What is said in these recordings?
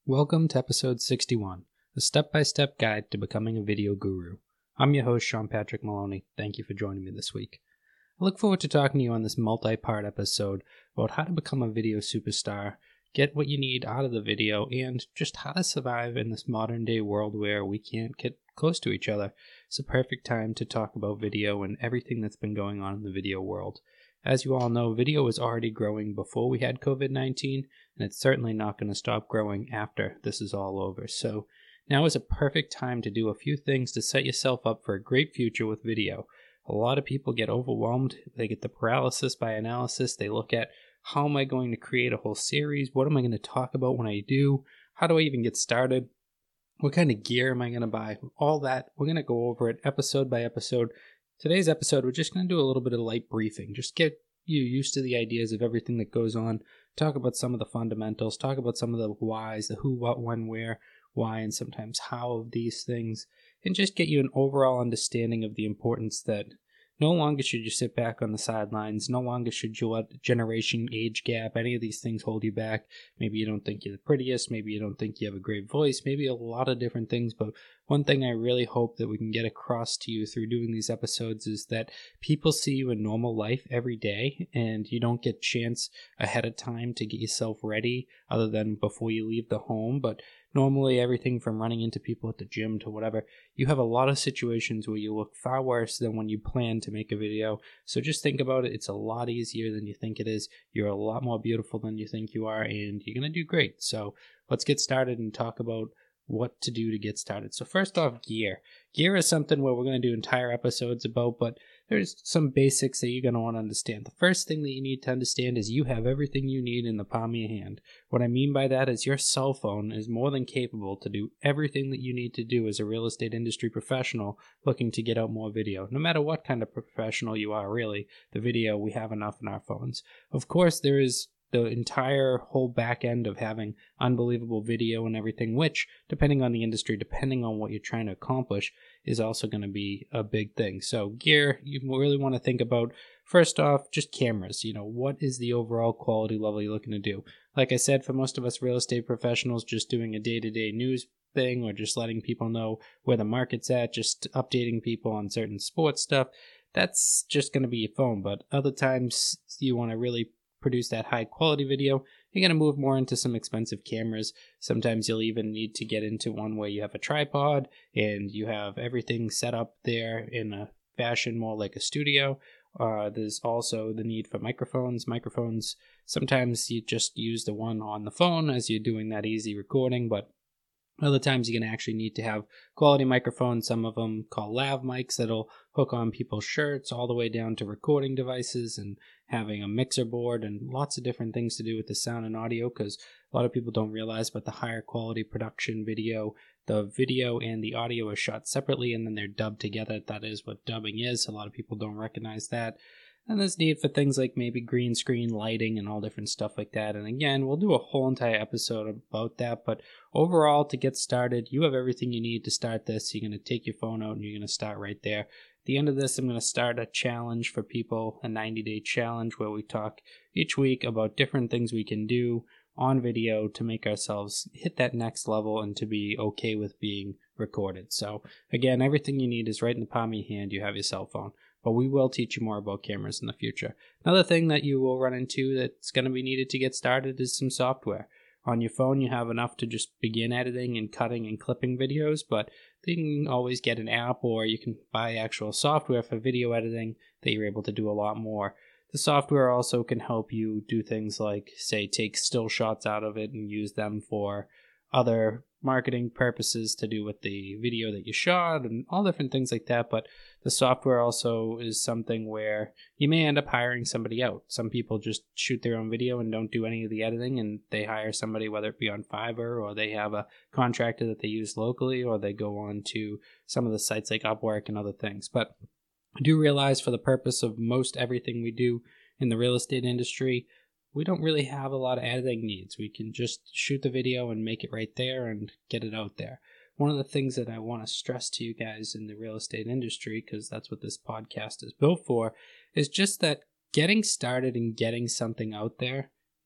Welcome to episode 61, a step-by-step guide to becoming a video guru. I'm your host, Sean Patrick Maloney. Thank you for joining me this week. I look forward to talking to you on this multi-part episode about how to become a video superstar, get what you need out of the video, and just how to survive in this modern-day world where we can't get close to each other. It's a perfect time to talk about video and everything that's been going on in the video world. As you all know, video was already growing before we had COVID-19, and it's certainly not going to stop growing after this is all over. So now is a perfect time to do a few things to set yourself up for a great future with video. A lot of people get overwhelmed. They get the paralysis by analysis. They look at, how am I going to create a whole series? What am I going to talk about when I do? How do I even get started? What kind of gear am I going to buy? All that, we're going to go over it episode by episode. Today's episode, we're just going to do a little bit of light briefing. Just get you used to the ideas of everything that goes on. Talk about some of the fundamentals. Talk about some of the whys, the who, what, when, where, why, and sometimes how of these things. And just get you an overall understanding of the importance that no longer should you sit back on the sidelines. No longer should you let generation, age gap, any of these things hold you back. Maybe you don't think you're the prettiest. Maybe you don't think you have a great voice. Maybe a lot of different things. But one thing I really hope that we can get across to you through doing these episodes is that people see you in normal life every day, and you don't get chance ahead of time to get yourself ready other than before you leave the home. But normally everything from running into people at the gym to whatever, you have a lot of situations where you look far worse than when you plan to make a video. So just think about it. It's a lot easier than you think it is. You're a lot more beautiful than you think you are, and you're going to do great. So let's get started and talk about what to do to get started. So first off, gear. Gear is something where we're going to do entire episodes about, but there's some basics that you're going to want to understand. The first thing that you need to understand is you have everything you need in the palm of your hand. What I mean by that is your cell phone is more than capable to do everything that you need to do as a real estate industry professional looking to get out more video. No matter what kind of professional you are, really, the video, we have enough in our phones. Of course, there is the entire whole back end of having unbelievable video and everything, which, depending on the industry, depending on what you're trying to accomplish, is also going to be a big thing. So gear, you really want to think about, first off, just cameras. What is the overall quality level you're looking to do? Like I said, for most of us real estate professionals, just doing a day-to-day news thing or just letting people know where the market's at, just updating people on certain sports stuff, that's just going to be your phone. But other times you want to really produce that high quality video, you're going to move more into some expensive cameras. Sometimes you'll even need to get into one where you have a tripod and you have everything set up there in a fashion more like a studio. There's also the need for microphones. Sometimes you just use the one on the phone as you're doing that easy recording, but other times you're going to actually need to have quality microphones, some of them called lav mics that'll hook on people's shirts all the way down to recording devices and having a mixer board and lots of different things to do with the sound and audio, because a lot of people don't realize, but the higher quality production video, the video and the audio are shot separately and then they're dubbed together. That is what dubbing is. A lot of people don't recognize that. And there's need for things like maybe green screen lighting and all different stuff like that. And again, we'll do a whole entire episode about that. But overall, to get started, you have everything you need to start this. You're going to take your phone out and you're going to start right there. At the end of this, I'm going to start a challenge for people, a 90-day challenge where we talk each week about different things we can do on video to make ourselves hit that next level and to be okay with being recorded. So again, everything you need is right in the palm of your hand. You have your cell phone. But we will teach you more about cameras in the future. Another thing that you will run into that's going to be needed to get started is some software. On your phone, you have enough to just begin editing and cutting and clipping videos, but you can always get an app or you can buy actual software for video editing that you're able to do a lot more. The software also can help you do things like, say, take still shots out of it and use them for other marketing purposes to do with the video that you shot and all different things like that. But the software also is something where you may end up hiring somebody out. Some people just shoot their own video and don't do any of the editing, and they hire somebody, whether it be on Fiverr or they have a contractor that they use locally, or they go on to some of the sites like Upwork and other things. But I do realize, for the purpose of most everything we do in the real estate industry, we don't really have a lot of editing needs. We can just shoot the video and make it right there and get it out there. One of the things that I want to stress to you guys in the real estate industry, because that's what this podcast is built for, is just that getting started and getting something out there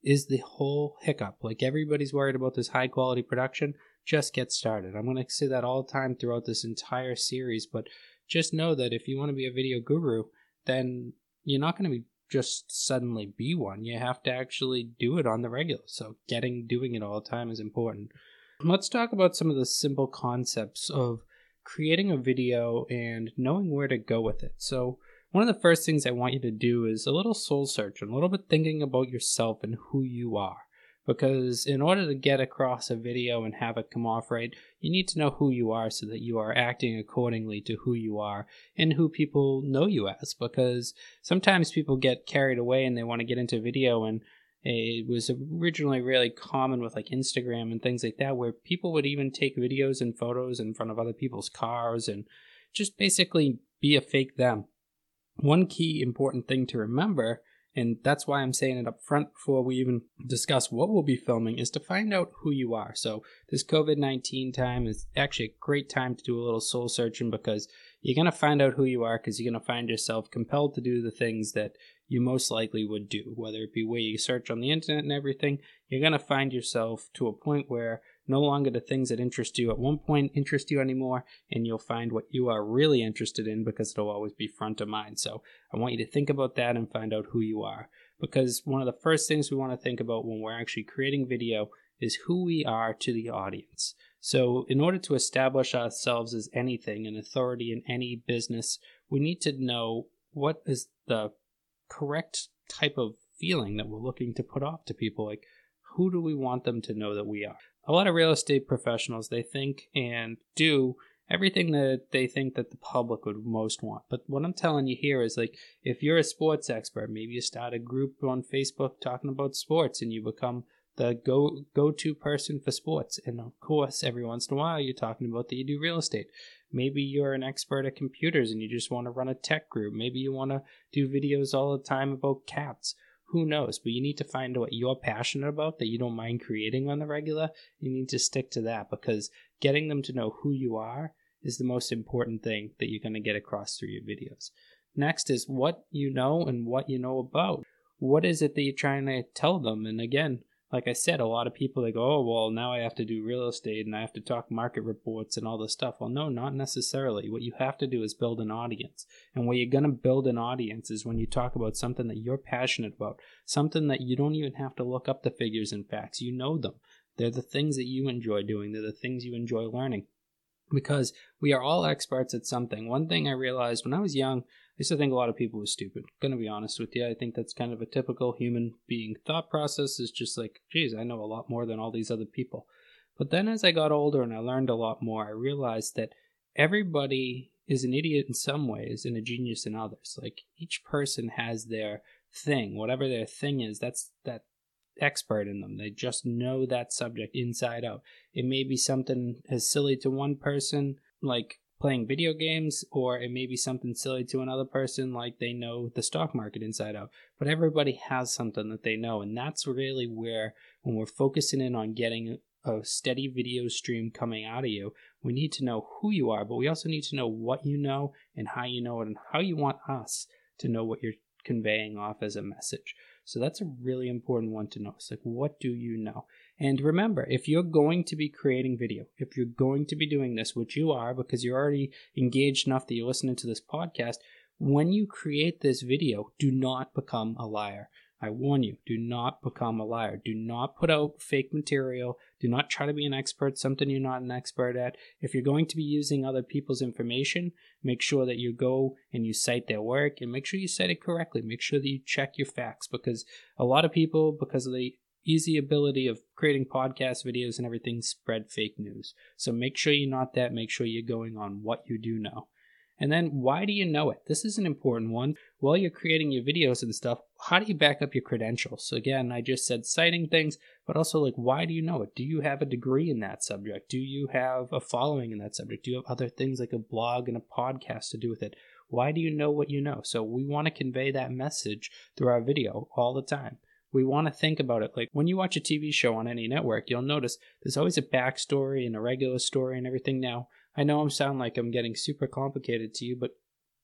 is the whole hiccup. Like, everybody's worried about this high quality production. Just get started. I'm going to say that all the time throughout this entire series, but just know that if you want to be a video guru, then you're not going to be just suddenly be one. You have to actually do it on the regular. So doing it all the time is important. Let's talk about some of the simple concepts of creating a video and knowing where to go with it. So one of the first things I want you to do is a little soul search and a little bit thinking about yourself and who you are. Because in order to get across a video and have it come off right, you need to know who you are so that you are acting accordingly to who you are and who people know you as. Because sometimes people get carried away and they want to get into video, and it was originally really common with like Instagram and things like that, where people would even take videos and photos in front of other people's cars and just basically be a fake them. One key important thing to remember, and that's why I'm saying it up front before we even discuss what we'll be filming, is to find out who you are. So this COVID-19 time is actually a great time to do a little soul searching, because you're going to find out who you are, because you're going to find yourself compelled to do the things that you most likely would do, whether it be where you search on the internet and everything. You're going to find yourself to a point where no longer the things that interest you at one point interest you anymore, and you'll find what you are really interested in, because it'll always be front of mind. So I want you to think about that and find out who you are, because one of the first things we want to think about when we're actually creating video is who we are to the audience. So in order to establish ourselves as anything, an authority in any business, we need to know what is the correct type of feeling that we're looking to put off to people. Like, who do we want them to know that we are? A lot of real estate professionals, they think and do everything that they think that the public would most want. But what I'm telling you here is, like, if you're a sports expert, maybe you start a group on Facebook talking about sports and you become the go-to person for sports. And of course, every once in a while, you're talking about that you do real estate. Maybe you're an expert at computers and you just want to run a tech group. Maybe you want to do videos all the time about cats. Who knows? But you need to find what you're passionate about, that you don't mind creating on the regular. You need to stick to that, because getting them to know who you are is the most important thing that you're going to get across through your videos. Next is what you know and what you know about. What is it that you're trying to tell them? And again, like I said, a lot of people, they go, oh, well, now I have to do real estate and I have to talk market reports and all this stuff. Well, no, not necessarily. What you have to do is build an audience. And where you're going to build an audience is when you talk about something that you're passionate about, something that you don't even have to look up the figures and facts. You know them. They're the things that you enjoy doing. They're the things you enjoy learning. Because we are all experts at something. One thing I realized when I was young, I used to think a lot of people were stupid. I'm going to be honest with you. I think that's kind of a typical human being thought process, is just like, geez, I know a lot more than all these other people. But then as I got older and I learned a lot more, I realized that everybody is an idiot in some ways and a genius in others. Like, each person has their thing. Whatever their thing is, that's that expert in them. They just know that subject inside out. It may be something as silly to one person, like playing video games, or it may be something silly to another person, like they know the stock market inside out. But everybody has something that they know, and that's really where, when we're focusing in on getting a steady video stream coming out of you, we need to know who you are, but we also need to know what you know and how you know it, and how you want us to know what you're conveying off as a message. So that's a really important one to know. It's like, what do you know? And remember, if you're going to be creating video, if you're going to be doing this, which you are, because you're already engaged enough that you're listening to this podcast, when you create this video, do not become a liar. I warn you, do not become a liar. Do not put out fake material. Do not try to be an expert, something you're not an expert at. If you're going to be using other people's information, make sure that you go and you cite their work, and make sure you cite it correctly. Make sure that you check your facts, because a lot of people, because of the easy ability of creating podcast videos and everything, spread fake news. So make sure you're not that. Make sure you're going on what you do know. And then, why do you know it? This is an important one. While you're creating your videos and stuff, how do you back up your credentials? So again, I just said citing things, but also, like, why do you know it? Do you have a degree in that subject? Do you have a following in that subject? Do you have other things like a blog and a podcast to do with it? Why do you know what you know? So we want to convey that message through our video all the time. We want to think about it. Like, when you watch a TV show on any network, you'll notice there's always a backstory and a regular story and everything. Now, I know I'm sound like I'm getting super complicated to you, but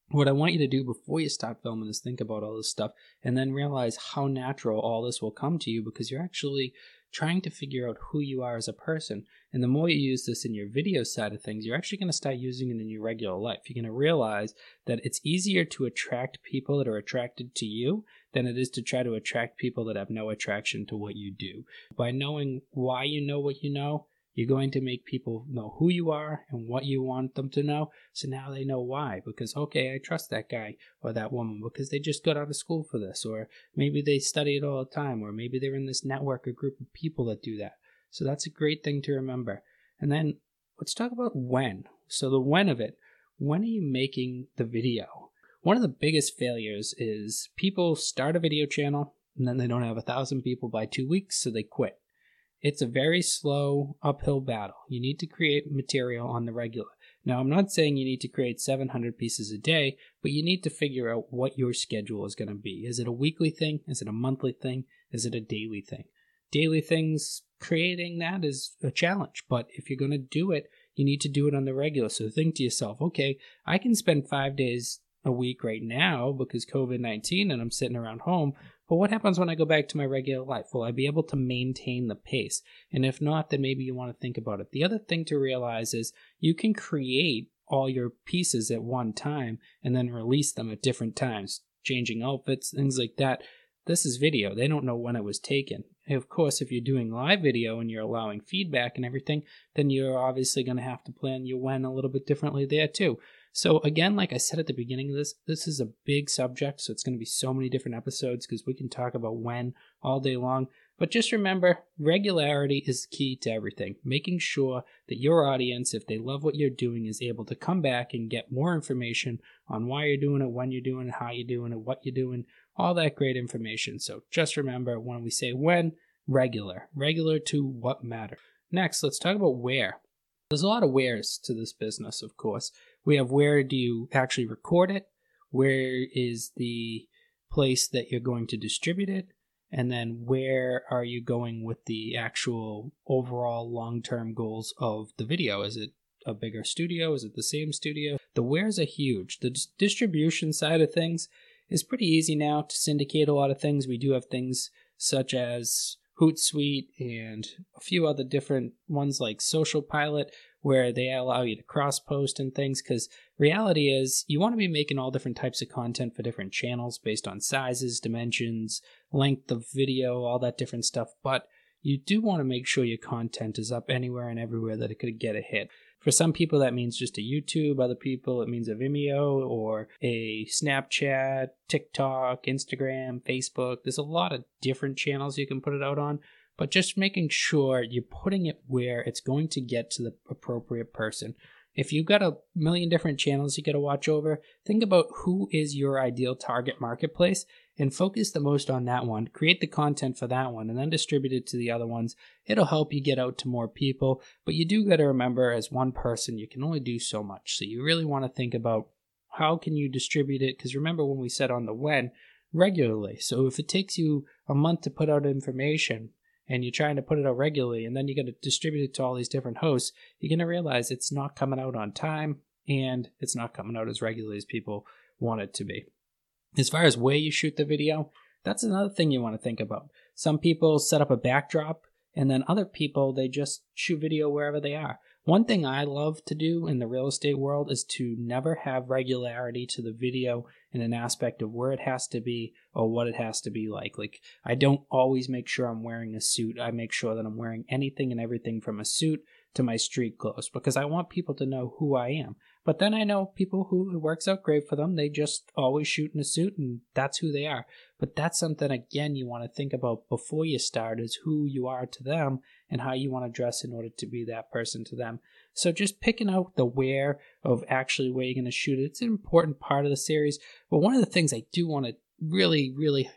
What I want you to do before you start filming is think about all this stuff and then realize how natural all this will come to you, because you're actually trying to figure out who you are as a person. And the more you use this in your video side of things, you're actually going to start using it in your regular life. You're going to realize that it's easier to attract people that are attracted to you than it is to try to attract people that have no attraction to what you do. By knowing why you know what you know, you're going to make people know who you are and what you want them to know. So now they know why. Because, okay, I trust that guy or that woman because they just got out of school for this. Or maybe they study it all the time. Or maybe they're in this network or group of people that do that. So that's a great thing to remember. And then let's talk about when. So the when of it. When are you making the video? One of the biggest failures is people start a video channel and then they don't have 1,000 people by 2 weeks, so they quit. It's a very slow uphill battle. You need to create material on the regular. Now, I'm not saying you need to create 700 pieces a day, but you need to figure out what your schedule is going to be. Is it a weekly thing? Is it a monthly thing? Is it a daily thing? Daily things, creating that is a challenge, but if you're going to do it, you need to do it on the regular. So think to yourself, okay, I can spend 5 days a week right now because COVID-19 and I'm sitting around home. But what happens when I go back to my regular life? Will I be able to maintain the pace? And if not, then maybe you want to think about it. The other thing to realize is you can create all your pieces at one time and then release them at different times, changing outfits, things like that. This is video. They don't know when it was taken. Of course, if you're doing live video and you're allowing feedback and everything, then you're obviously going to have to plan your when a little bit differently there too. So again, like I said at the beginning of this is a big subject, so it's going to be so many different episodes because we can talk about when all day long. But just remember, regularity is key to everything. Making sure that your audience, if they love what you're doing, is able to come back and get more information on why you're doing it, when you're doing it, how you're doing it, what you're doing, all that great information. So just remember, when we say when, regular to what matters. Next, let's talk about where. There's a lot of wheres to this business, of course. We have where do you actually record it? Where is the place that you're going to distribute it? And then where are you going with the actual overall long-term goals of the video? Is it a bigger studio? Is it the same studio? The wheres are huge. The distribution side of things is pretty easy now to syndicate a lot of things. We do have things such as Hootsuite and a few other different ones like Social Pilot where they allow you to cross-post and things, because reality is you want to be making all different types of content for different channels based on sizes, dimensions, length of video, all that different stuff, but you do want to make sure your content is up anywhere and everywhere that it could get a hit. For some people, that means just a YouTube. Other people, it means a Vimeo or a Snapchat, TikTok, Instagram, Facebook. There's a lot of different channels you can put it out on, but just making sure you're putting it where it's going to get to the appropriate person. If you've got a million different channels you got to watch over, think about who is your ideal target marketplace and focus the most on that one. Create the content for that one and then distribute it to the other ones. It'll help you get out to more people, but you do got to remember, as one person, you can only do so much. So you really want to think about how can you distribute it, because remember when we said on the when, regularly. So if it takes you a month to put out information, and you're trying to put it out regularly, and then you got to distribute it to all these different hosts, you're going to realize it's not coming out on time, and it's not coming out as regularly as people want it to be. As far as where you shoot the video, that's another thing you want to think about. Some people set up a backdrop, and then other people, they just shoot video wherever they are. One thing I love to do in the real estate world is to never have regularity to the video in an aspect of where it has to be or what it has to be like. Like, I don't always make sure I'm wearing a suit. I make sure that I'm wearing anything and everything from a suit to my street clothes because I want people to know who I am. But then I know people who it works out great for them. They just always shoot in a suit and that's who they are. But that's something, again, you want to think about before you start, is who you are to them and how you want to dress in order to be that person to them. So just picking out the where of actually where you're going to shoot it, it's an important part of the series. But one of the things I do want to really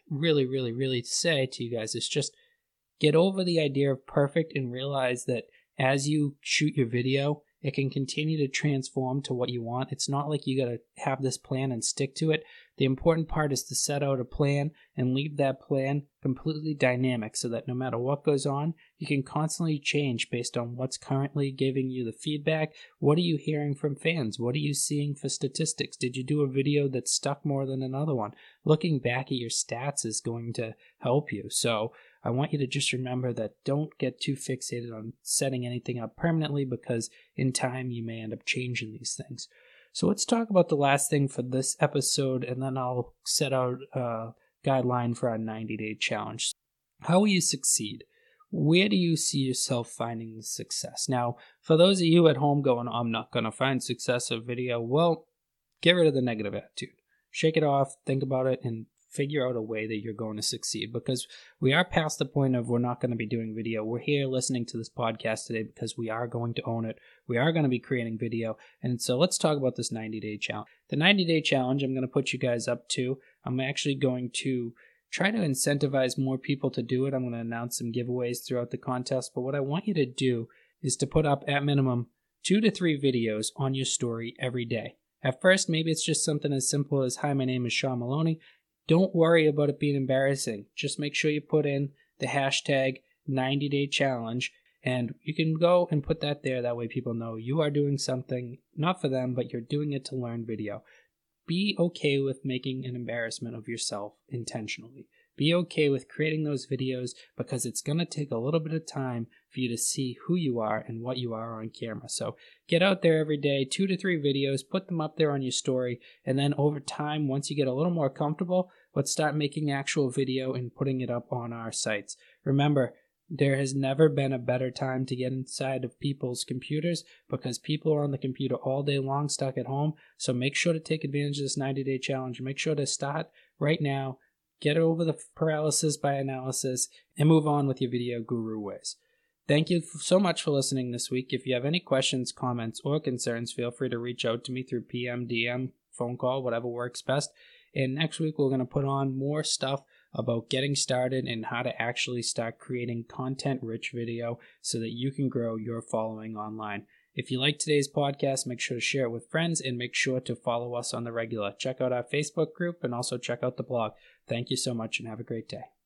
say to you guys is just get over the idea of perfect and realize that as you shoot your video, It can continue to transform to what you want. It's not like you got to have this plan and stick to it. The important part is to set out a plan and leave that plan completely dynamic so that no matter what goes on, you can constantly change based on what's currently giving you the feedback. What are you hearing from fans? What are you seeing for statistics? Did you do a video that stuck more than another one? Looking back at your stats is going to help you. So I want you to just remember that don't get too fixated on setting anything up permanently, because in time you may end up changing these things. So let's talk about the last thing for this episode, and then I'll set out a guideline for our 90-day challenge. How will you succeed? Where do you see yourself finding the success? Now, for those of you at home going, I'm not going to find success in video, well, get rid of the negative attitude. Shake it off, think about it, and figure out a way that you're going to succeed, because we are past the point of we're not going to be doing video. We're here listening to this podcast today because we are going to own it. We are going to be creating video. And so let's talk about this 90-day challenge. The 90-day challenge I'm going to put you guys up to. I'm actually going to try to incentivize more people to do it. I'm going to announce some giveaways throughout the contest. But what I want you to do is to put up at minimum 2 to 3 videos on your story every day. At first, maybe it's just something as simple as, hi, my name is Sean Maloney. Don't worry about it being embarrassing. Just make sure you put in the hashtag 90-day challenge, and you can go and put that there. That way people know you are doing something, not for them, but you're doing it to learn video. Be okay with making an embarrassment of yourself intentionally. Be okay with creating those videos, because it's going to take a little bit of time for you to see who you are and what you are on camera. So get out there every day, 2 to 3 videos, put them up there on your story, and then over time, once you get a little more comfortable, let's start making actual video and putting it up on our sites. Remember, there has never been a better time to get inside of people's computers, because people are on the computer all day long stuck at home. So make sure to take advantage of this 90-day challenge. Make sure to start right now, get over the paralysis by analysis, and move on with your video guru ways. Thank you so much for listening this week. If you have any questions, comments, or concerns, feel free to reach out to me through PM, DM, phone call, whatever works best. And next week, we're going to put on more stuff about getting started and how to actually start creating content-rich video so that you can grow your following online. If you like today's podcast, make sure to share it with friends, and make sure to follow us on the regular. Check out our Facebook group and also check out the blog. Thank you so much and have a great day.